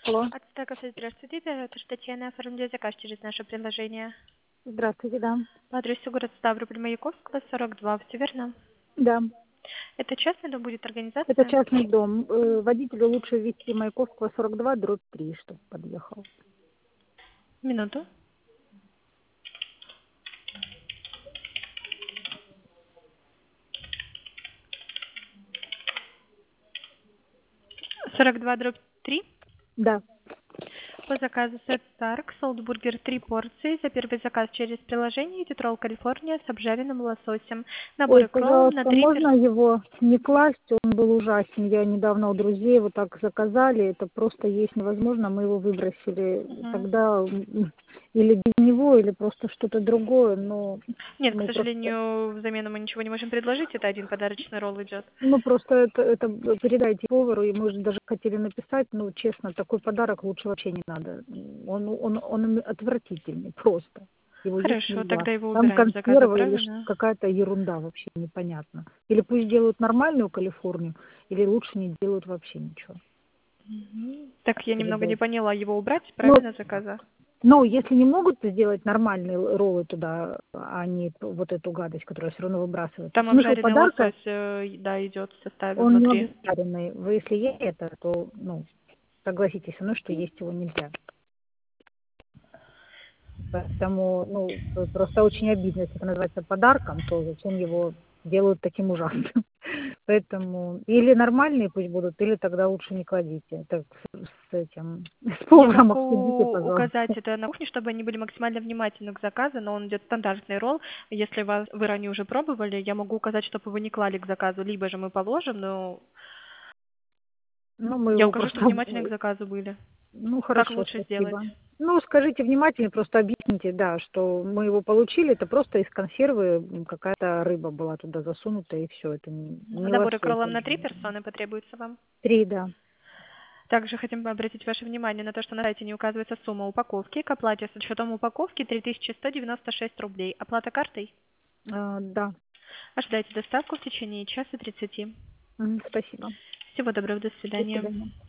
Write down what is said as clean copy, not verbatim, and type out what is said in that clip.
Алло. Здравствуйте, это Татьяна, оформляю заказ через наше приложение. Здравствуйте, да. По адресу город Ставрополь, Маяковского, 42, все верно? Да. Это частный дом будет Это организация? частный дом. Водителю лучше ввести Маяковского 42/3, чтобы подъехал. Минуту. Сорок два дробь 3. Да. По заказу сет Старк, солдбургер 3 порции. За первый заказ через приложение идет ролл Калифорния с обжаренным лососем. Ой, Набор икрол на пожалуйста, 3 можно персоны. его не класть? Он был ужасен. Я недавно у друзей вот так заказали. Это просто есть невозможно. Мы его выбросили. Тогда или без него, или просто что-то другое. Но Нет, к мы просто... сожалению, взамен мы ничего не можем предложить. Это один подарочный ролл идет. Ну, просто это передайте повару, и мы же даже хотели написать, ну, честно, такой подарок лучше вообще не надо. Он отвратительный, просто. Его есть Хорошо, нельзя. тогда его Там убираем с заказа, консервы или правильно? какая-то ерунда вообще непонятно. Или пусть делают нормальную Калифорнию, или лучше не делают вообще ничего. Так, я немного не Передайте. поняла, его убрать, Ну, правильно, с заказа? но если не могут сделать нормальные роллы туда, а не вот эту гадость, которая все равно выбрасывают. Там Смысл обжаренный подарка, лосось, да, идет в составе он не внутри. обжаренный. Вы если есть это, то, ну, согласитесь со мной, что есть его нельзя. Поэтому, ну, просто очень обидно, если это называется подарком, то зачем его делают таким ужасным. Поэтому или нормальные пусть будут, или тогда лучше не кладите. Так с этим, с Я поваром обсудите, могу указать пожалуйста. это на кухне, чтобы они были максимально внимательны к заказу, но он идет стандартный ролл. Если вы ранее уже пробовали, я могу указать, чтобы вы не клали к заказу, либо же мы положим, но Ну, мы я его укажу, просто, что внимательны к заказу были. ну, Как хорошо, лучше сделать? спасибо. Ну, скажите внимательнее, просто объясните, да, что мы его получили, это просто из консервы какая-то рыба была туда засунута, и все, это не Наборы лосось. кролом на 3 персоны потребуется вам. 3, да. Также хотим бы обратить ваше внимание на то, что на сайте не указывается сумма упаковки. К оплате с учетом упаковки 3196 рублей. Оплата картой? Да. Ожидайте доставку в течение часа 30. Спасибо. Всего доброго, до До свидания. свидания.